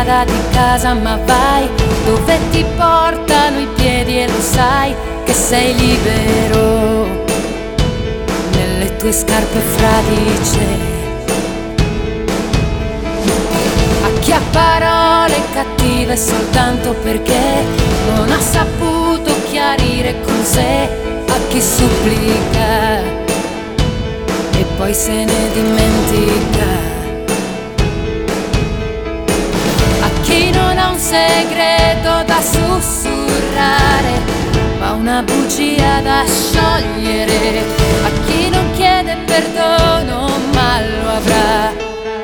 strada di casa, ma vai dove ti portano i piedi e lo sai che sei libero nelle tue scarpe fradice. A chi ha parole cattive soltanto perché non ha saputo chiarire con sé, a chi supplica e poi se ne dimentica, a chi non ha un segreto da sussurrare ma una bugia da sciogliere, a chi non chiede perdono ma lo avrà.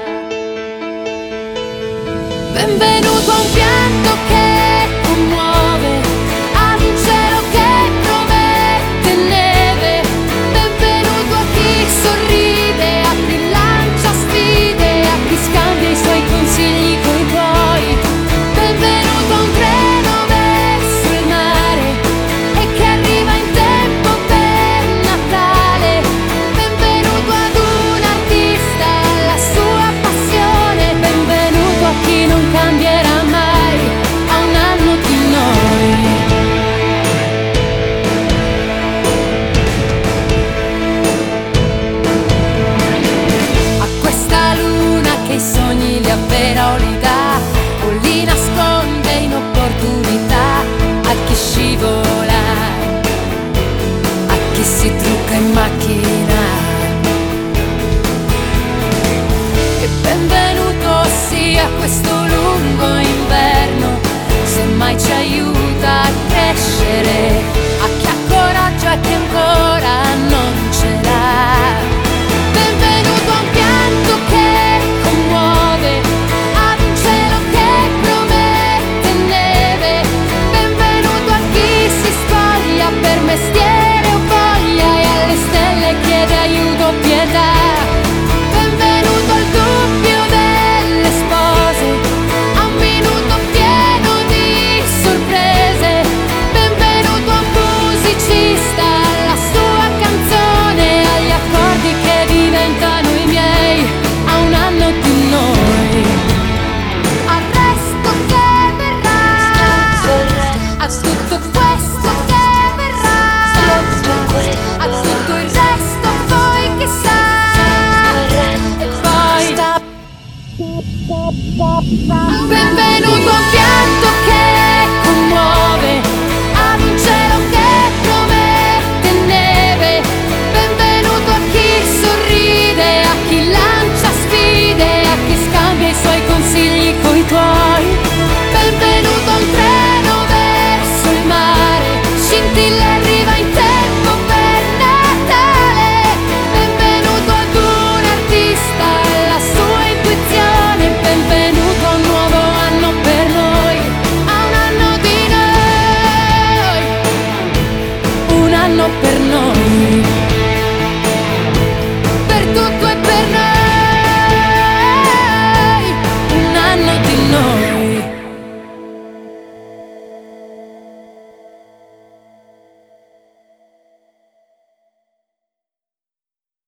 Benvenuto a un pianto che commuove, ad un cielo che promette neve. Benvenuto a chi sorride, a chi lancia sfide, a chi scambia i suoi consigli coi tuoi. Benvenuto a un treno verso il mare e che arriva in tempo per Natale. Benvenuto ad un artista, alla sua passione. Benvenuto a chi non cambierà mai, a un anno di noi. A questa luna che i sogni li avvera o li dà o li nasconde in opportunità, a chi scivola, a chi si trucca in macchina. E benvenuto sia questo lungo inverno, se mai ci aiuta a crescere, a chi ha coraggio e chi ancora non ce l'ha. Benvenuto a un pianto che commuove, ad un cielo che promette neve. Benvenuto a chi si spoglia per mestiere o voglia e alle stelle chiede aiuto, pietà. Benvenuto al dubbio delle spose, a un minuto pieno di sorprese. Benvenuto a un musicista, alla sua canzone, agli accordi che diventano i miei, a un anno di noi. Al resto che verrà, a tutto questo che verrà, a tutto il resto poi chissà. E poi benvenuto a un